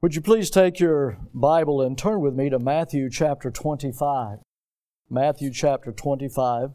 Would you please take your Bible and turn with me to Matthew chapter 25. Matthew chapter 25.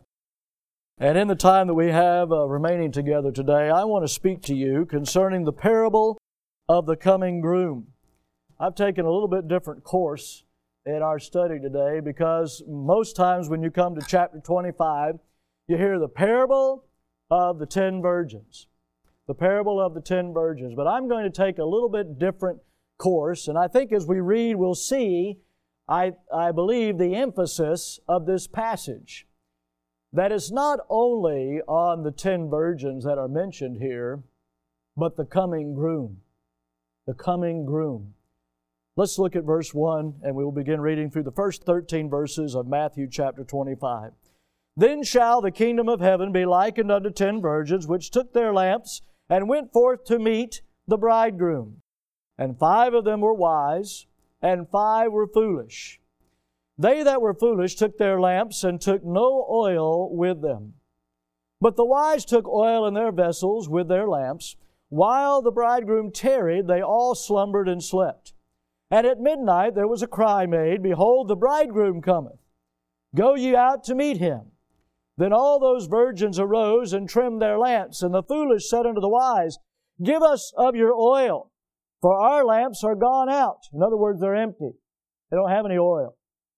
And in the time that we have remaining together today, I want to speak to you concerning the parable of the coming groom. I've taken a little bit different course in our study today because most times when you come to chapter 25, you hear the parable of the 10 virgins. The parable of the 10 virgins. But I'm going to take a little bit different course, and I think as we read, we'll see, I believe, the emphasis of this passage. That is not only on the 10 virgins that are mentioned here, but the coming groom. The coming groom. Let's look at verse 1, and we will begin reading through the first 13 verses of Matthew chapter 25. Then shall the kingdom of heaven be likened unto 10 virgins, which took their lamps, and went forth to meet the bridegroom. And 5 of them were wise, and 5 were foolish. They that were foolish took their lamps, and took no oil with them. But the wise took oil in their vessels with their lamps. While the bridegroom tarried, they all slumbered and slept. And at midnight there was a cry made, Behold, the bridegroom cometh. Go ye out to meet him. Then all those virgins arose and trimmed their lamps. And the foolish said unto the wise, Give us of your oil, for our lamps are gone out. In other words, they're empty. They don't have any oil.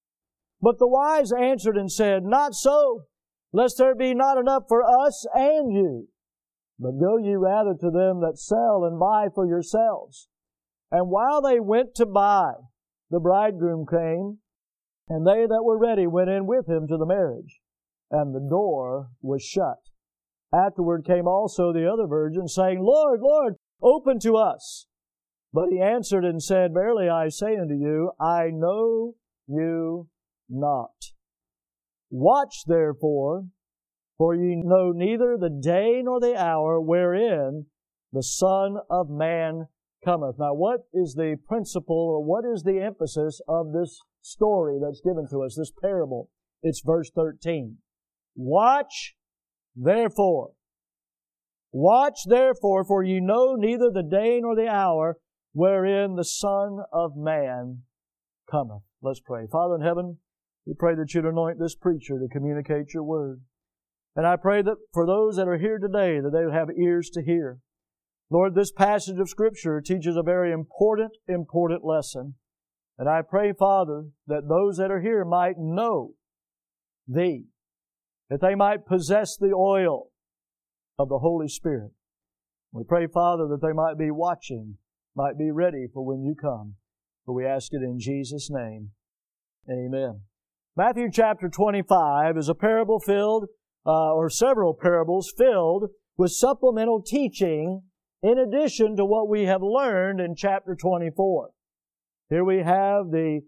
But the wise answered and said, Not so, lest there be not enough for us and you. But go ye rather to them that sell and buy for yourselves. And while they went to buy, the bridegroom came, and they that were ready went in with him to the marriage, and the door was shut. Afterward came also the other virgins, saying, Lord, Lord, open to us. But he answered and said, Verily I say unto you, I know you not. Watch therefore, for ye know neither the day nor the hour wherein the Son of Man cometh. Now what is the principle, or what is the emphasis of this story that's given to us, this parable? It's verse 13. Watch therefore. Watch therefore, for ye know neither the day nor the hour wherein the Son of Man cometh. Let's pray. Father in heaven, we pray that you'd anoint this preacher to communicate your word. And I pray that for those that are here today, that they would have ears to hear. Lord, this passage of Scripture teaches a very important lesson. And I pray, Father, that those that are here might know Thee, that they might possess the oil of the Holy Spirit. We pray, Father, that they might be watching, might be ready for when you come. For we ask it in Jesus' name. Amen. Matthew chapter 25 is a parable filled, or several parables filled with supplemental teaching in addition to what we have learned in chapter 24. Here we have the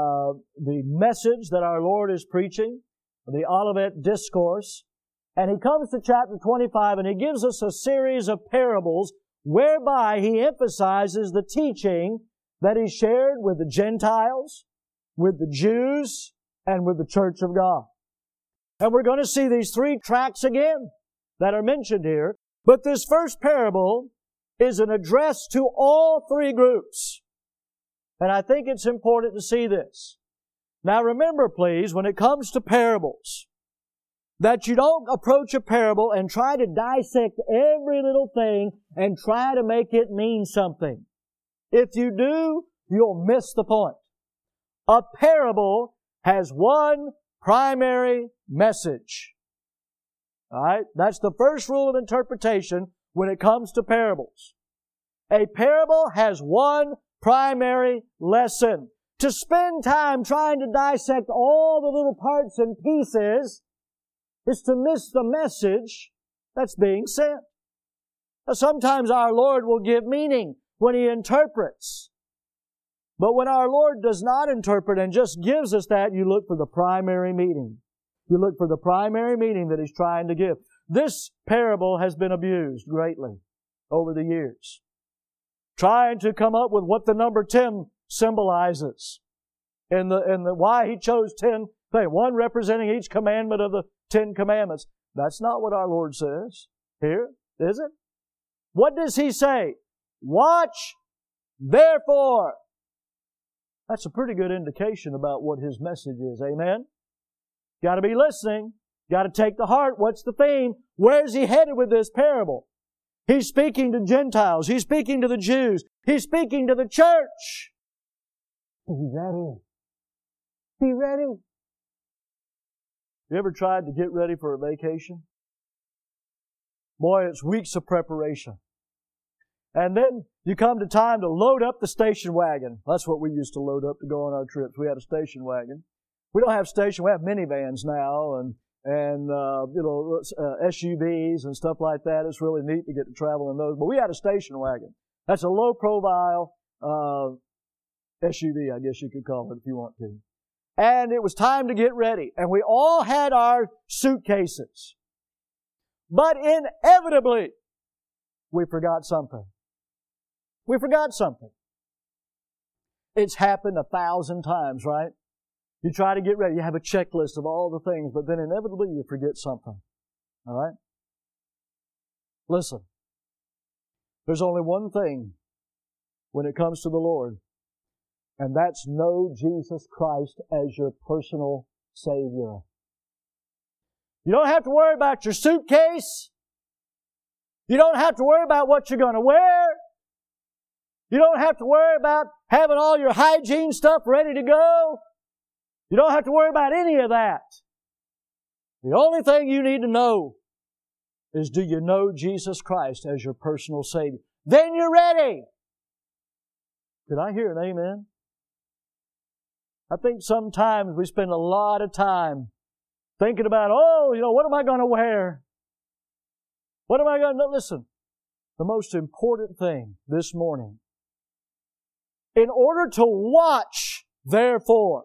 message that our Lord is preaching, the Olivet Discourse, and He comes to chapter 25 and He gives us a series of parables whereby He emphasizes the teaching that He shared with the Gentiles, with the Jews, and with the church of God. And we're going to see these 3 tracks again that are mentioned here. But this first parable is an address to all 3 groups. And I think it's important to see this. Now remember, please, when it comes to parables, that you don't approach a parable and try to dissect every little thing and try to make it mean something. If you do, you'll miss the point. A parable has one primary message. All right? That's the first rule of interpretation when it comes to parables. A parable has one primary lesson. To spend time trying to dissect all the little parts and pieces is to miss the message that's being sent. Now, sometimes our Lord will give meaning when He interprets. But when our Lord does not interpret and just gives us that, you look for the primary meaning. You look for the primary meaning that He's trying to give. This parable has been abused greatly over the years, trying to come up with what the number 10 symbolizes and the why He chose 10 things, one representing each commandment of the 10 commandments. That's not what our Lord says here, is it? What does He say? Watch therefore. That's a pretty good indication about what His message is. Amen? Got to be listening. Got to take to heart. What's the theme? Where's He headed with this parable? He's speaking to Gentiles. He's speaking to the Jews. He's speaking to the church. Be ready. Be ready. You ever tried to get ready for a vacation? Boy, it's weeks of preparation. And then you come to time to load up the station wagon. That's what we used to load up to go on our trips. We had a station wagon. We don't have station, we have minivans now and SUVs and stuff like that. It's really neat to get to travel in those. But we had a station wagon. That's a low-profile SUV, I guess you could call it if you want to. And it was time to get ready. And we all had our suitcases. But inevitably, we forgot something. We forgot something. It's happened 1,000 times, right? You try to get ready. You have a checklist of all the things, but then inevitably you forget something. All right? Listen. There's only one thing when it comes to the Lord, and that's know Jesus Christ as your personal Savior. You don't have to worry about your suitcase. You don't have to worry about what you're going to wear. You don't have to worry about having all your hygiene stuff ready to go. You don't have to worry about any of that. The only thing you need to know is, do you know Jesus Christ as your personal Savior? Then you're ready. Did I hear an amen? I think sometimes we spend a lot of time thinking about, what am I going to wear? What am I going to... Listen, the most important thing this morning, in order to watch, therefore,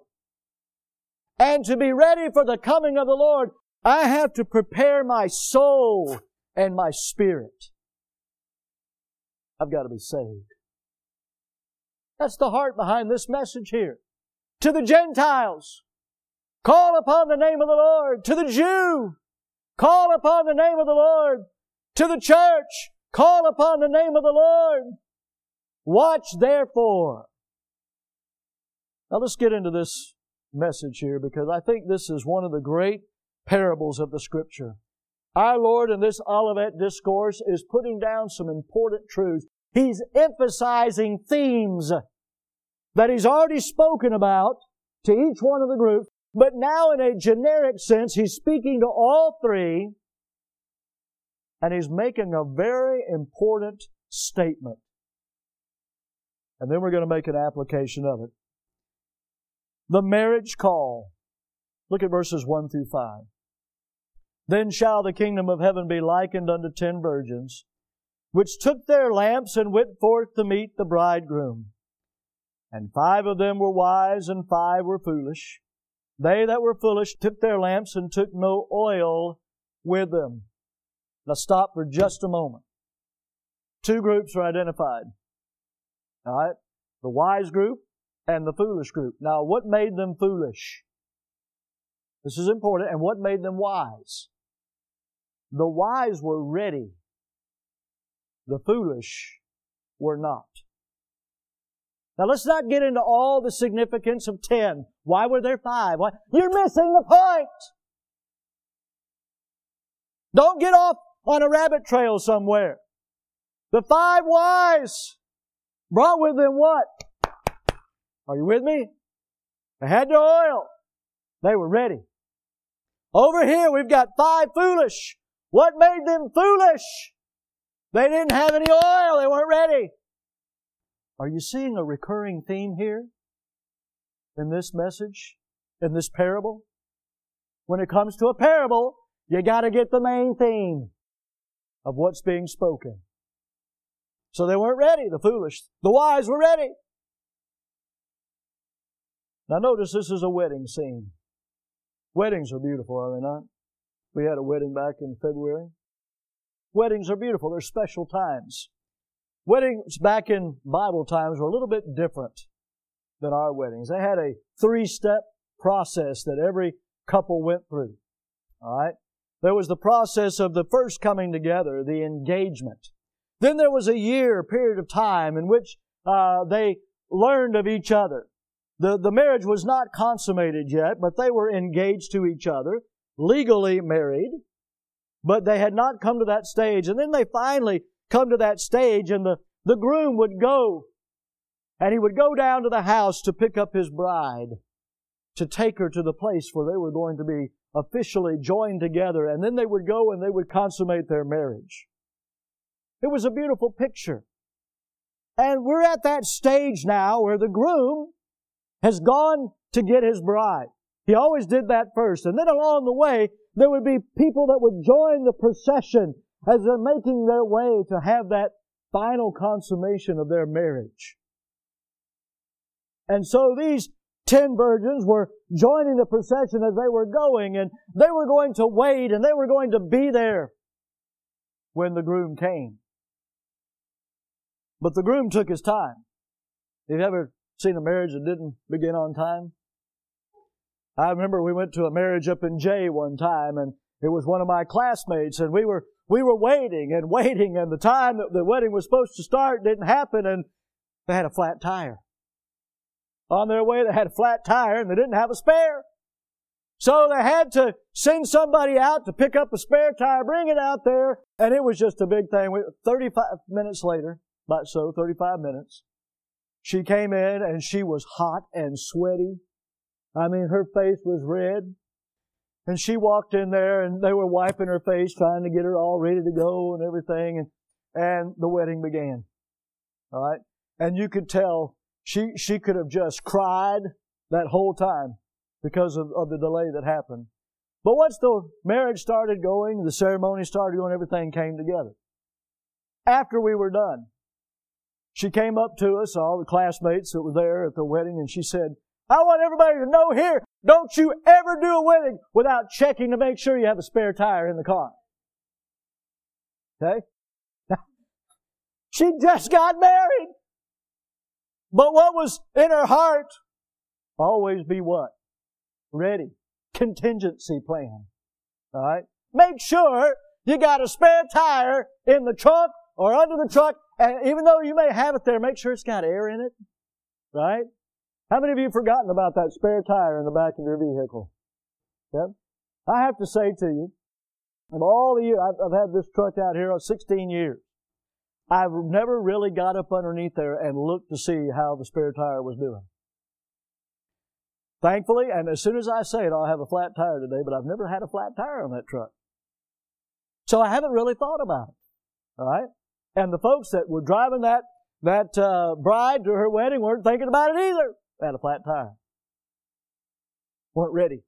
and to be ready for the coming of the Lord, I have to prepare my soul and my spirit. I've got to be saved. That's the heart behind this message here. To the Gentiles, call upon the name of the Lord. To the Jew, call upon the name of the Lord. To the church, call upon the name of the Lord. Watch therefore. Now let's get into this message here, because I think this is one of the great parables of the Scripture. Our Lord in this Olivet Discourse is putting down some important truths. He's emphasizing themes that He's already spoken about to each one of the groups, but now in a generic sense, He's speaking to all three, and He's making a very important statement. And then we're going to make an application of it. The marriage call. Look at verses 1 through 5. Then shall the kingdom of heaven be likened unto 10 virgins, which took their lamps and went forth to meet the bridegroom. And 5 of them were wise, and 5 were foolish. They that were foolish took their lamps and took no oil with them. Now stop for just a moment. 2 groups are identified. All right? The wise group and the foolish group. Now, what made them foolish? This is important. And what made them wise? The wise were ready. The foolish were not. Now, let's not get into all the significance of 10. Why were there 5? Why? You're missing the point. Don't get off on a rabbit trail somewhere. The 5 wise brought with them what? Are you with me? They had the oil. They were ready. Over here we've got 5 foolish. What made them foolish? They didn't have any oil. They weren't ready. Are you seeing a recurring theme here in this message, in this parable? When it comes to a parable, you got to get the main theme of what's being spoken. So they weren't ready, the foolish. The wise were ready. Now notice this is a wedding scene. Weddings are beautiful, are they not? We had a wedding back in February. Weddings are beautiful. They're special times. Weddings back in Bible times were a little bit different than our weddings. They had a 3-step process that every couple went through. All right? There was the process of the first coming together, the engagement. Then there was a period of time in which they learned of each other. The marriage was not consummated yet, but they were engaged to each other, legally married, but they had not come to that stage. And then they finally come to that stage, and the groom would go, and he would go down to the house to pick up his bride, to take her to the place where they were going to be officially joined together, and then they would go and they would consummate their marriage. It was a beautiful picture. And we're at that stage now where the groom has gone to get his bride. He always did that first. And then along the way, there would be people that would join the procession as they're making their way to have that final consummation of their marriage. And so these 10 virgins were joining the procession as they were going, and they were going to wait, and they were going to be there when the groom came. But the groom took his time. Have you ever seen a marriage that didn't begin on time? I remember we went to a marriage up in Jay one time, and it was one of my classmates, and we were waiting, and the time that the wedding was supposed to start didn't happen, and they had a flat tire. On their way, they had a flat tire, and they didn't have a spare. So they had to send somebody out to pick up a spare tire, bring it out there, and it was just a big thing. 35 minutes later, about so, 35 minutes, she came in, and she was hot and sweaty. I mean, her face was red. And she walked in there, and they were wiping her face, trying to get her all ready to go and everything, and the wedding began. All right? And you could tell she could have just cried that whole time because of the delay that happened. But once the marriage started going, the ceremony started going, everything came together. After we were done, she came up to us, all the classmates that were there at the wedding, and she said, I want everybody to know here, don't you ever do a wedding without checking to make sure you have a spare tire in the car. Okay? She just got married. But what was in her heart? Always be what? Ready. Contingency plan. All right? Make sure you got a spare tire in the trunk or under the truck, and even though you may have it there, make sure it's got air in it. Right? How many of you have forgotten about that spare tire in the back of your vehicle? Yep. I have to say to you, of all the years, I've had this truck out here 16 years. I've never really got up underneath there and looked to see how the spare tire was doing. Thankfully, and as soon as I say it, I'll have a flat tire today, but I've never had a flat tire on that truck. So I haven't really thought about it. All right? And the folks that were driving that bride to her wedding weren't thinking about it either. They had a flat tire. Weren't ready.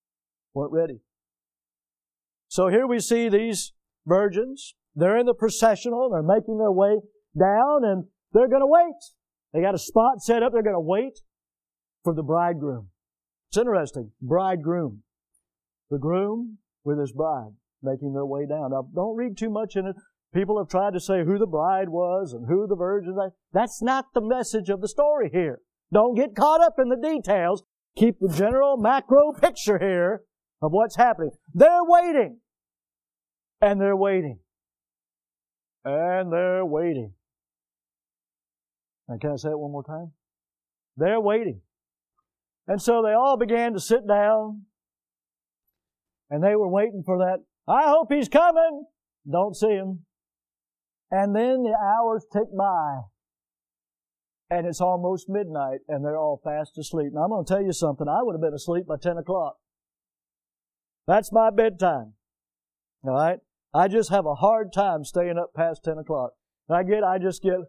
So here we see these virgins. They're in the processional. They're making their way down, and they're going to wait. They got a spot set up. They're going to wait for the bridegroom. It's interesting. Bridegroom. The groom with his bride making their way down. Now, don't read too much in it. People have tried to say who the bride was and who the virgins are. That's not the message of the story here. Don't get caught up in the details. Keep the general macro picture here of what's happening. They're waiting. And they're waiting. And they're waiting. Now, can I say it one more time? They're waiting. And so they all began to sit down. And they were waiting for that. I hope he's coming. Don't see him. And then the hours tick by. And it's almost midnight, and they're all fast asleep. Now, I'm going to tell you something. I would have been asleep by 10 o'clock. That's my bedtime. All right? I just have a hard time staying up past 10 o'clock. I just get,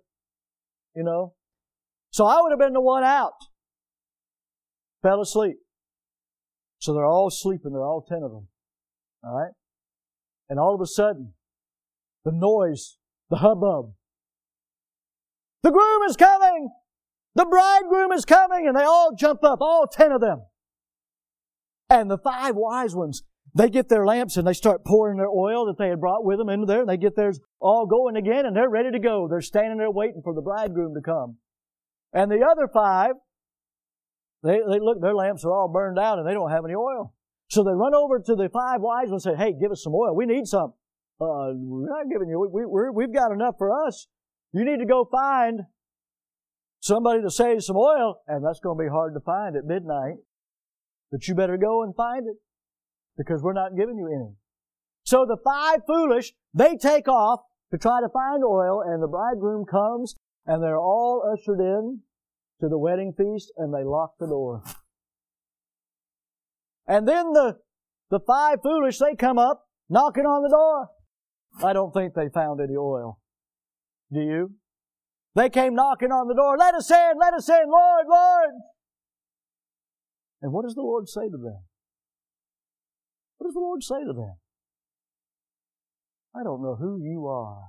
So I would have been the one out. Fell asleep. So they're all sleeping. They're all 10 of them. All right? And all of a sudden, the noise, the hubbub. The groom is coming! The bridegroom is coming! And they all jump up, all 10 of them. And the 5 wise ones, they get their lamps and they start pouring their oil that they had brought with them into there, and they get theirs all going again, and they're ready to go. They're standing there waiting for the bridegroom to come. And the other 5, they look, their lamps are all burned out and they don't have any oil. So they run over to the 5 wise ones and say, hey, give us some oil. We need some. We're not giving you. We've got enough for us. You need to go find somebody to save some oil, and that's going to be hard to find at midnight. But you better go and find it, because we're not giving you any. So the 5 foolish, they take off to try to find oil, and the bridegroom comes, and they're all ushered in to the wedding feast, and they lock the door. And then the 5 foolish, they come up, knocking on the door. I don't think they found any oil. Do you? They came knocking on the door. Let us in, Lord, Lord. And what does the Lord say to them? What does the Lord say to them? I don't know who you are.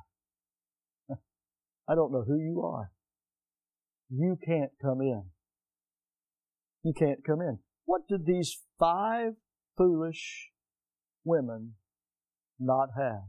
I don't know who you are. You can't come in. You can't come in. What did these 5 foolish women not have?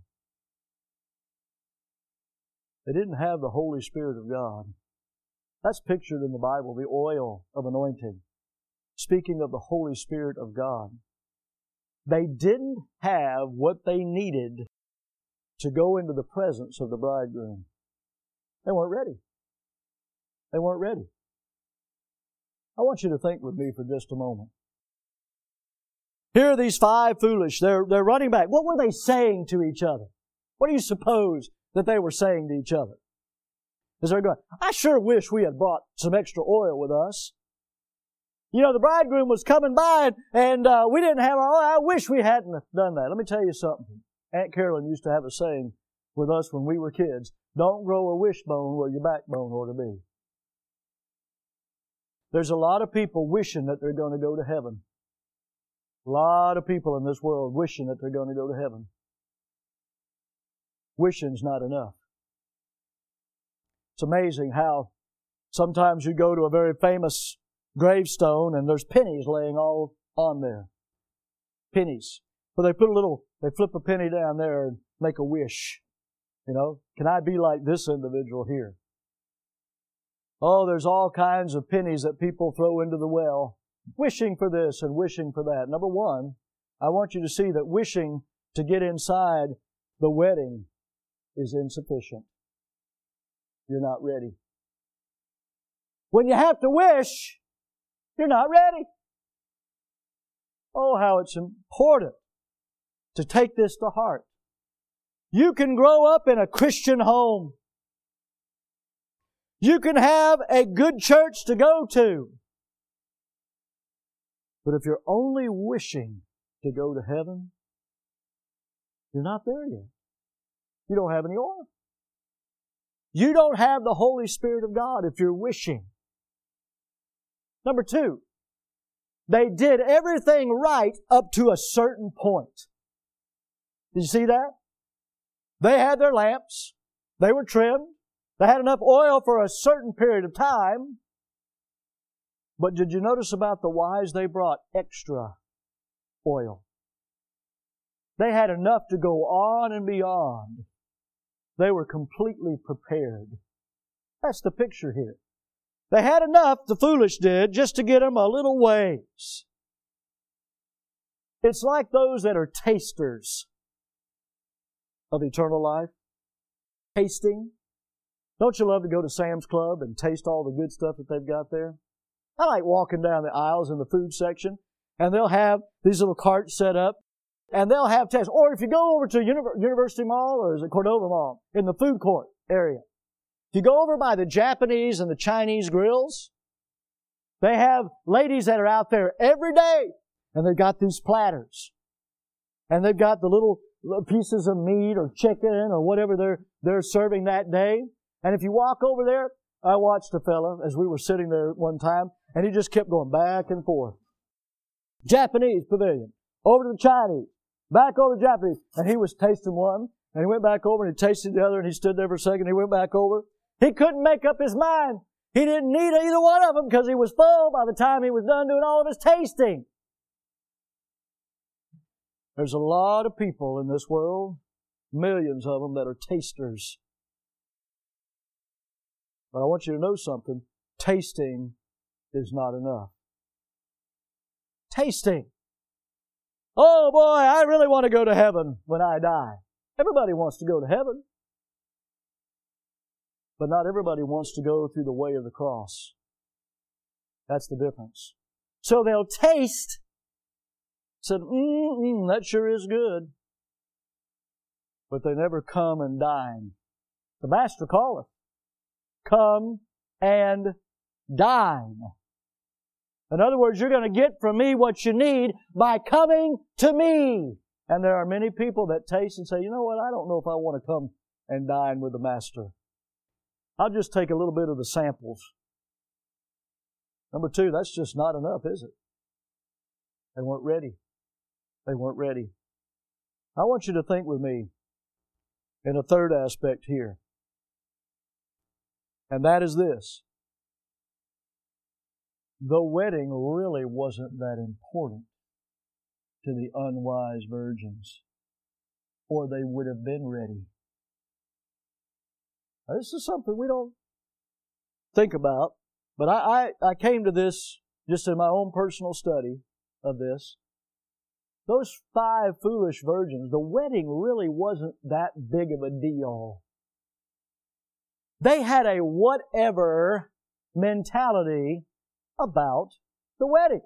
They didn't have the Holy Spirit of God. That's pictured in the Bible, the oil of anointing. Speaking of the Holy Spirit of God. They didn't have what they needed to go into the presence of the bridegroom. They weren't ready. They weren't ready. I want you to think with me for just a moment. Here are these 5 foolish. They're running back. What were they saying to each other? What do you suppose that they were saying to each other? As they're going, I sure wish we had brought some extra oil with us. You know, the bridegroom was coming by and we didn't have our oil. I wish we hadn't done that. Let me tell you something. Aunt Carolyn used to have a saying with us when we were kids. Don't grow a wishbone where your backbone ought to be. There's a lot of people wishing that they're going to go to heaven. A lot of people in this world wishing that they're going to go to heaven. Wishing's not enough. It's amazing how sometimes you go to a very famous gravestone and there's pennies laying all on there. Pennies. But they flip a penny down there and make a wish. You know, can I be like this individual here? Oh, there's all kinds of pennies that people throw into the well, wishing for this and wishing for that. Number one, I want you to see that wishing to get inside the wedding is insufficient. You're not ready. When you have to wish, you're not ready. Oh, how it's important to take this to heart. You can grow up in a Christian home. You can have a good church to go to. But if you're only wishing to go to heaven, you're not there yet. You don't have any oil. You don't have the Holy Spirit of God if you're wishing. Number 2, they did everything right up to a certain point. Did you see that? They had their lamps. They were trimmed. They had enough oil for a certain period of time. But did you notice about the wise? They brought extra oil. They had enough to go on and beyond. They were completely prepared. That's the picture here. They had enough, the foolish did, just to get them a little ways. It's like those that are tasters of eternal life. Tasting. Don't you love to go to Sam's Club and taste all the good stuff that they've got there? I like walking down the aisles in the food section, and they'll have these little carts set up, and they'll have tests. Or if you go over to University Mall, or is it Cordova Mall, in the food court area, if you go over by the Japanese and the Chinese grills, they have ladies that are out there every day, and they've got these platters. And they've got the little pieces of meat or chicken or whatever they're serving that day. And if you walk over there, I watched a fella as we were sitting there one time, and he just kept going back and forth. Japanese pavilion, over to the Chinese, back over to the Japanese. And he was tasting one, and he went back over and he tasted the other, and he stood there for a second, and he went back over. He couldn't make up his mind. He didn't need either one of them because he was full by the time he was done doing all of his tasting. There's a lot of people in this world, millions of them, that are tasters. But I want you to know something. Tasting is not enough. Tasting. Oh boy, I really want to go to heaven when I die. Everybody wants to go to heaven. But not everybody wants to go through the way of the cross. That's the difference. So they'll taste, said, that sure is good. But they never come and dine. The Master calleth, come and dine. In other words, you're going to get from me what you need by coming to me. And there are many people that taste and say, you know what, I don't know if I want to come and dine with the Master. I'll just take a little bit of the samples. Number two, that's just not enough, is it? They weren't ready. They weren't ready. I want you to think with me in a third aspect here. And that is this. The wedding really wasn't that important to the unwise virgins, or they would have been ready. Now, this is something we don't think about, but I came to this just in my own personal study of this. Those 5 foolish virgins, the wedding really wasn't that big of a deal. They had a whatever mentality about the wedding.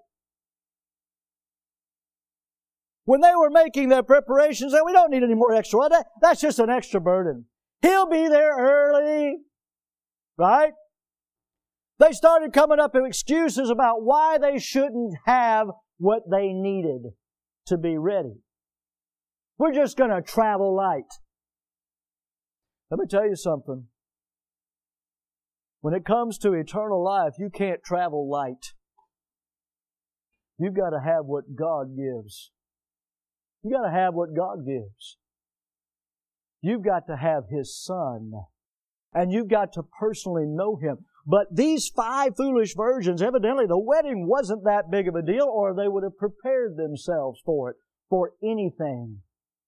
When they were making their preparations, we don't need any more extra oil. That's just an extra burden. He'll be there early. Right? They started coming up with excuses about why they shouldn't have what they needed to be ready. We're just going to travel light. Let me tell you something. When it comes to eternal life, you can't travel light. You've got to have what God gives. You've got to have what God gives. You've got to have His Son. And you've got to personally know Him. But these 5 foolish virgins, evidently the wedding wasn't that big of a deal, or they would have prepared themselves for it, for anything.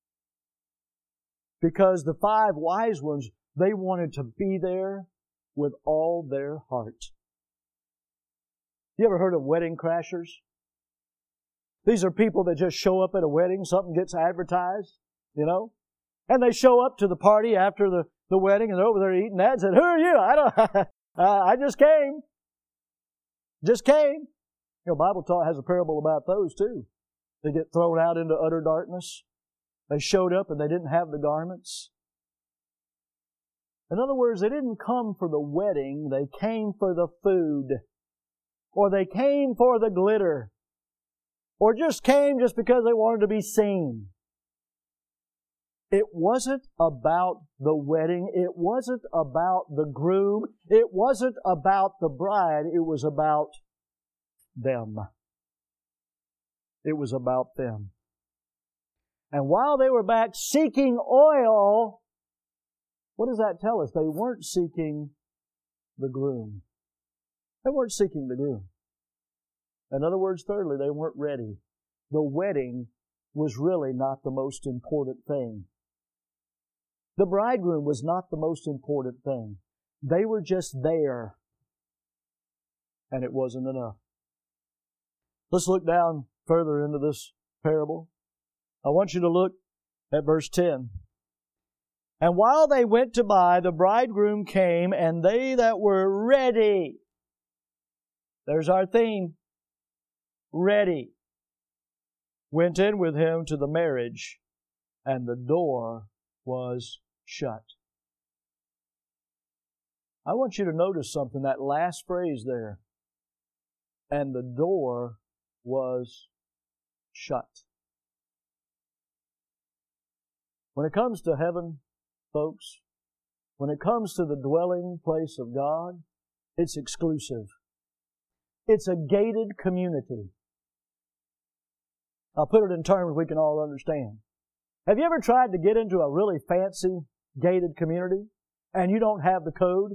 Because the 5 wise ones, they wanted to be there with all their heart. You ever heard of wedding crashers? These are people that just show up at a wedding, something gets advertised, and they show up to the party after the wedding, and they're over there eating that and said, who are you? I just came. Just came. Bible has a parable about those too. They get thrown out into utter darkness. They showed up and they didn't have the garments. In other words, they didn't come for the wedding, they came for the food. Or they came for the glitter. Or just came just because they wanted to be seen. It wasn't about the wedding. It wasn't about the groom. It wasn't about the bride. It was about them. It was about them. And while they were back seeking oil, what does that tell us? They weren't seeking the groom. They weren't seeking the groom. In other words, thirdly, they weren't ready. The wedding was really not the most important thing. The bridegroom was not the most important thing. They were just there. And it wasn't enough. Let's look down further into this parable. I want you to look at verse 10. And while they went to buy, the bridegroom came, and they that were ready. There's our theme. Ready. Went in with him to the marriage, and the door was shut. I want you to notice something, that last phrase there. And the door was shut. When it comes to heaven, folks, when it comes to the dwelling place of God, it's exclusive. It's a gated community. I'll put it in terms we can all understand. Have you ever tried to get into a really fancy gated community and you don't have the code?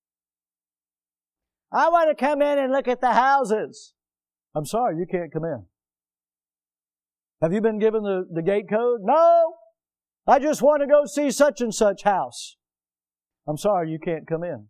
I want to come in and look at the houses. I'm sorry, you can't come in. Have you been given the gate code? No! I just want to go see such and such house. I'm sorry, you can't come in.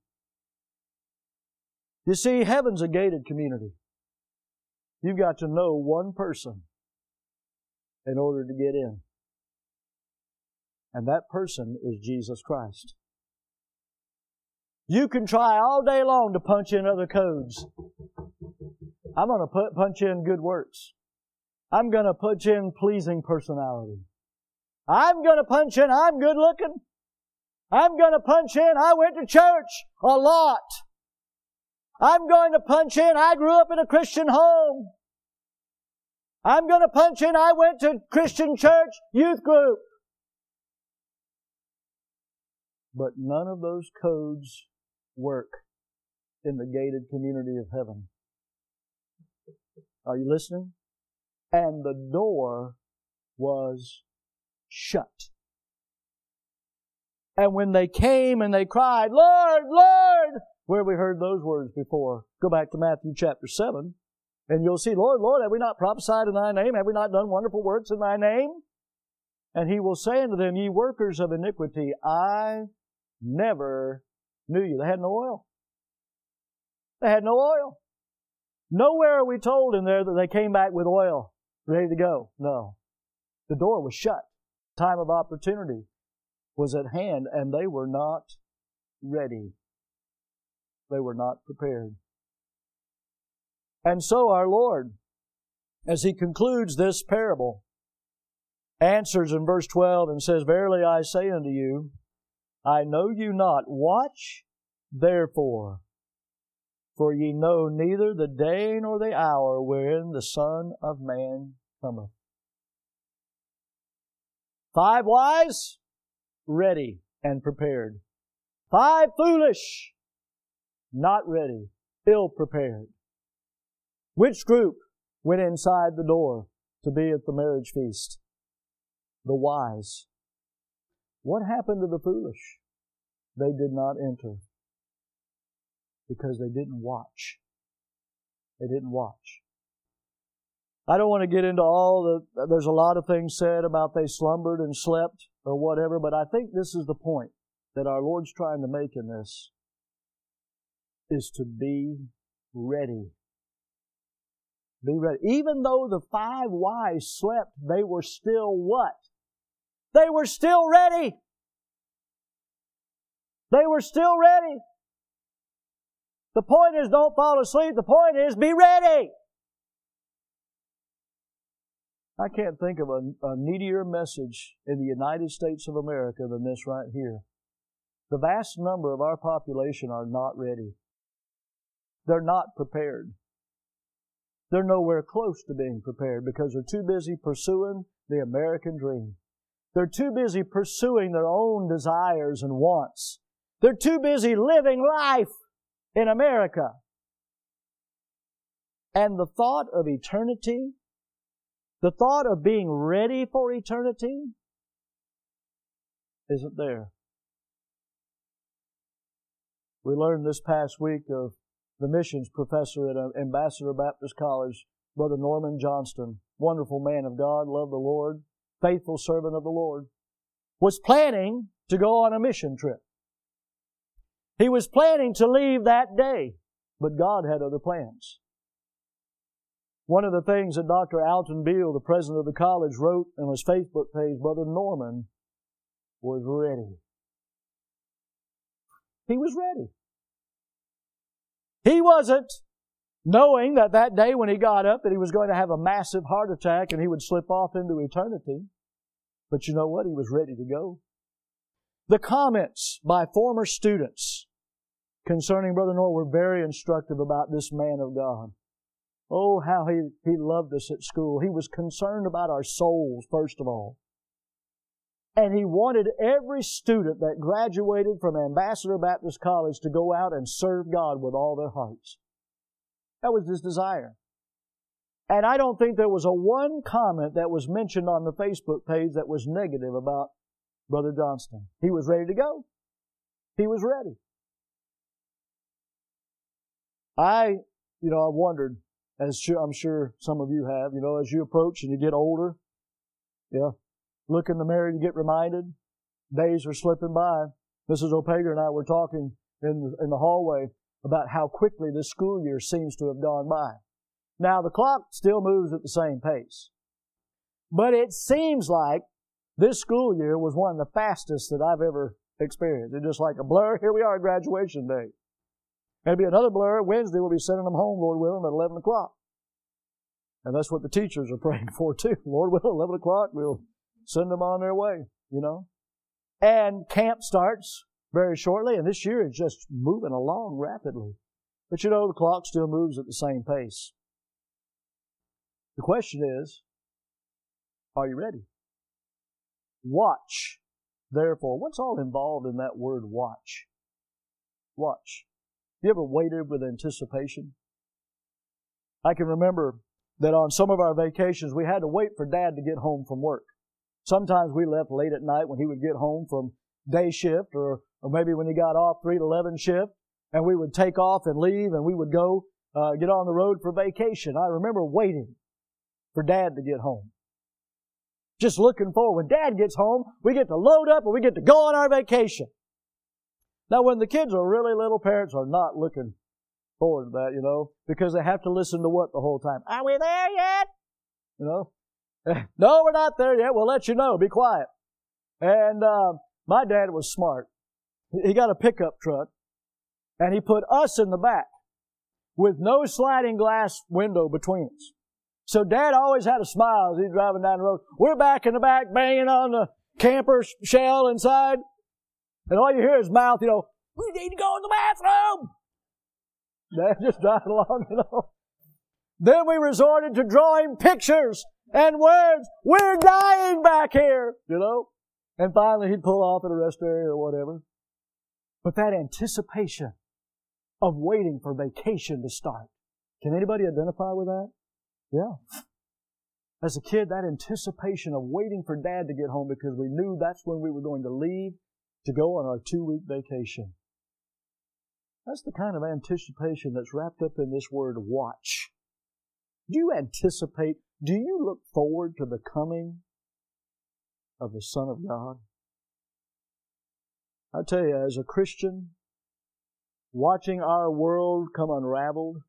You see, heaven's a gated community. You've got to know one person in order to get in. And that person is Jesus Christ. You can try all day long to punch in other codes. I'm going to punch in good works. I'm going to punch in pleasing personality. I'm going to punch in I'm good looking. I'm going to punch in I went to church a lot. I'm going to punch in I grew up in a Christian home. I'm going to punch in I went to Christian church youth group. But none of those codes work in the gated community of heaven. Are you listening? And the door was shut. And when they came and they cried, Lord, Lord, where we heard those words before, go back to Matthew chapter 7, and you'll see, Lord, Lord, have we not prophesied in Thy name? Have we not done wonderful works in Thy name? And He will say unto them, Ye workers of iniquity, I never knew you. They had no oil. They had no oil. Nowhere are we told in there that they came back with oil, ready to go. No. The door was shut. Time of opportunity was at hand, and they were not ready. They were not prepared. And so our Lord, as He concludes this parable, answers in verse 12 and says, Verily I say unto you, I know you not. Watch therefore, for ye know neither the day nor the hour wherein the Son of Man cometh. 5 wise, ready and prepared. 5 foolish, not ready, ill prepared. Which group went inside the door to be at the marriage feast? The wise. What happened to the foolish? They did not enter because they didn't watch. They didn't watch. I don't want to get into there's a lot of things said about they slumbered and slept or whatever, but I think this is the point that our Lord's trying to make in this, is to be ready. Be ready. Even though the 5 wise slept, they were still what? They were still ready. They were still ready. The point is, don't fall asleep. The point is, be ready. I can't think of a needier message in the United States of America than this right here. The vast number of our population are not ready. They're not prepared. They're nowhere close to being prepared because they're too busy pursuing the American dream. They're too busy pursuing their own desires and wants. They're too busy living life in America. And the thought of eternity, the thought of being ready for eternity, isn't there. We learned this past week of the missions professor at Ambassador Baptist College, Brother Norman Johnston, wonderful man of God, loved the Lord, faithful servant of the Lord, was planning to go on a mission trip. He was planning to leave that day, but God had other plans. One of the things that Dr. Alton Beale, the president of the college, wrote on his Facebook page, Brother Norman was ready. He was ready. He wasn't knowing that day when he got up that he was going to have a massive heart attack and he would slip off into eternity. But you know what? He was ready to go. The comments by former students concerning Brother Norman were very instructive about this man of God. Oh, how he loved us at school. He was concerned about our souls, first of all. And he wanted every student that graduated from Ambassador Baptist College to go out and serve God with all their hearts. That was his desire. And I don't think there was one comment that was mentioned on the Facebook page that was negative about Brother Johnston. He was ready to go. He was ready. I wondered, as I'm sure some of you have, as you approach and you get older, look in the mirror and you get reminded. Days are slipping by. Mrs. Opega and I were talking in the hallway about how quickly this school year seems to have gone by. Now, the clock still moves at the same pace. But it seems like this school year was one of the fastest that I've ever experience. It's just like a blur. Here we are at graduation day. Maybe another blur. Wednesday we'll be sending them home, Lord willing, at 11 o'clock. And that's what the teachers are praying for too. Lord willing, 11 o'clock, we'll send them on their way, you know. And camp starts very shortly, and this year is just moving along rapidly. But you know, the clock still moves at the same pace. The question is, are you ready? Watch, therefore. What's all involved in that word watch? Watch. You ever waited with anticipation? I can remember that on some of our vacations, we had to wait for Dad to get home from work. Sometimes we left late at night when he would get home from day shift, or maybe when he got off 3 to 11 shift, and we would take off and leave, and we would go get on the road for vacation. I remember waiting for Dad to get home. Just looking forward. When Dad gets home, we get to load up and we get to go on our vacation. Now, when the kids are really little, parents are not looking forward to that, you know, because they have to listen to what the whole time? Are we there yet? You know? No, we're not there yet. We'll let you know. Be quiet. And my dad was smart. He got a pickup truck, and he put us in the back with no sliding glass window between us. So Dad always had a smile as he's driving down the road. We're back in the back banging on the camper shell inside. And all you hear is mouth, you know, we need to go in the bathroom. Dad just driving along, you know. Then we resorted to drawing pictures and words. We're dying back here, you know. And finally he'd pull off at a rest area or whatever. But that anticipation of waiting for vacation to start. Can anybody identify with that? Yeah. As a kid, that anticipation of waiting for Dad to get home because we knew that's when we were going to leave to go on our 2-week vacation. That's the kind of anticipation that's wrapped up in this word watch. Do you anticipate, do you look forward to the coming of the Son of God? I tell you, as a Christian, watching our world come unraveled,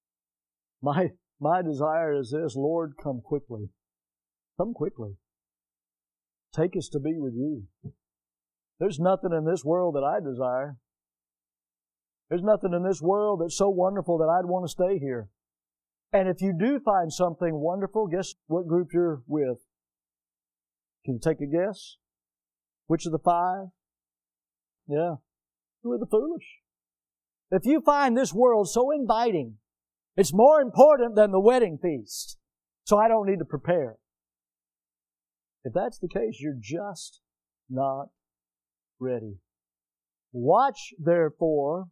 my desire is this: Lord, come quickly. Come quickly. Take us to be with you. There's nothing in this world that I desire. There's nothing in this world that's so wonderful that I'd want to stay here. And if you do find something wonderful, guess what group you're with? Can you take a guess? Which of the 5? Yeah. Who are the foolish? If you find this world so inviting, it's more important than the wedding feast, so I don't need to prepare. If that's the case, you're just not ready. Watch therefore,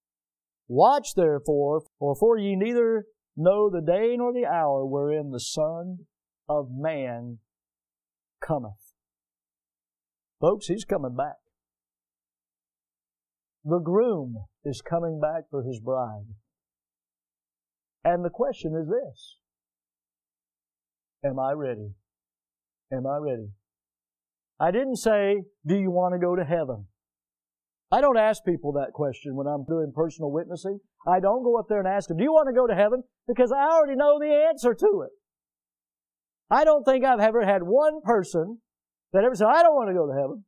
for ye neither know the day nor the hour wherein the Son of Man cometh. Folks, He's coming back. The groom is coming back for his bride. And the question is this: am I ready? Am I ready? I didn't say, do you want to go to heaven? I don't ask people that question when I'm doing personal witnessing. I don't go up there and ask them, do you want to go to heaven? Because I already know the answer to it. I don't think I've ever had one person that ever said, I don't want to go to heaven.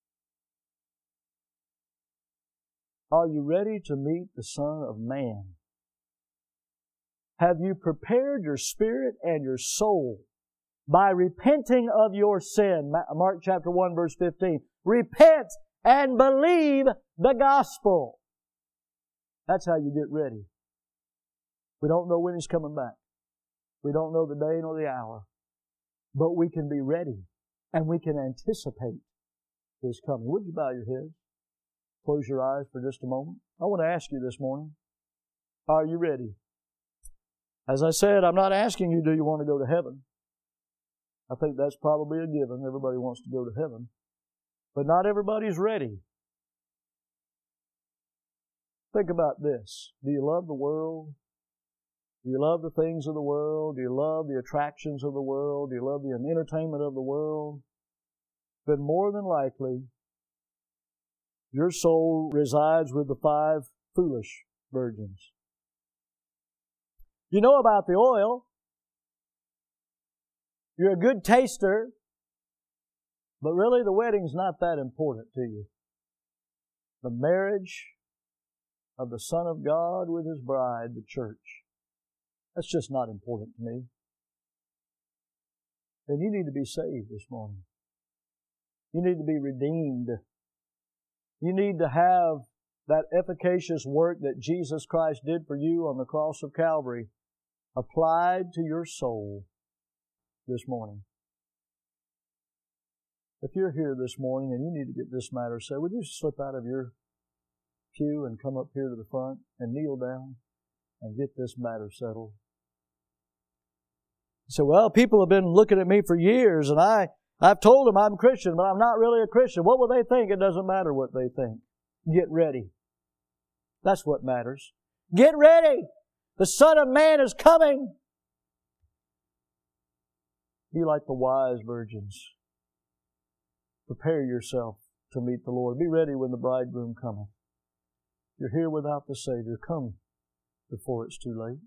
Are you ready to meet the Son of Man? Have you prepared your spirit and your soul by repenting of your sin? Mark chapter 1 verse 15. Repent and believe the gospel. That's how you get ready. We don't know when He's coming back. We don't know the day nor the hour. But we can be ready and we can anticipate His coming. Would you bow your heads? Close your eyes for just a moment. I want to ask you this morning, are you ready? As I said, I'm not asking you, do you want to go to heaven? I think that's probably a given. Everybody wants to go to heaven. But not everybody's ready. Think about this. Do you love the world? Do you love the things of the world? Do you love the attractions of the world? Do you love the entertainment of the world? Then more than likely, your soul resides with the 5 foolish virgins. You know about the oil. You're a good taster. But really, the wedding's not that important to you. The marriage of the Son of God with His bride, the church. That's just not important to me. Then you need to be saved this morning. You need to be redeemed. You need to have that efficacious work that Jesus Christ did for you on the cross of Calvary applied to your soul this morning. If you're here this morning and you need to get this matter settled, would you slip out of your pew and come up here to the front and kneel down and get this matter settled? So, well, people have been looking at me for years, and I've told them I'm a Christian, but I'm not really a Christian. What will they think? It doesn't matter what they think. Get ready. That's what matters. Get ready! The Son of Man is coming! Be like the wise virgins. Prepare yourself to meet the Lord. Be ready when the bridegroom cometh. You're here without the Savior. Come before it's too late.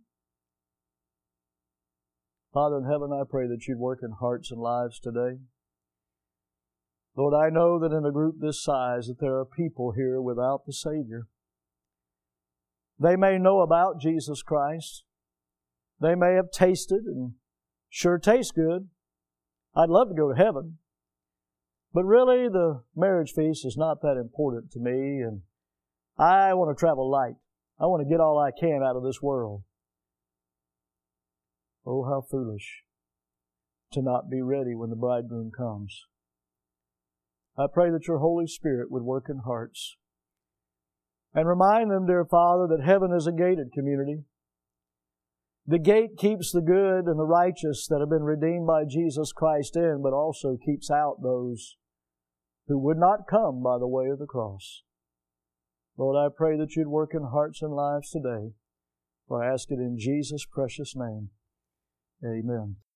Father in heaven, I pray that you'd work in hearts and lives today. Lord, I know that in a group this size that there are people here without the Savior. They may know about Jesus Christ. They may have tasted and sure tastes good. I'd love to go to heaven. But really, the marriage feast is not that important to me, and I want to travel light. I want to get all I can out of this world. Oh, how foolish to not be ready when the bridegroom comes. I pray that your Holy Spirit would work in hearts and remind them, dear Father, that heaven is a gated community. The gate keeps the good and the righteous that have been redeemed by Jesus Christ in, but also keeps out those who would not come by the way of the cross. Lord, I pray that you'd work in hearts and lives today. For I ask it in Jesus' precious name. Amen.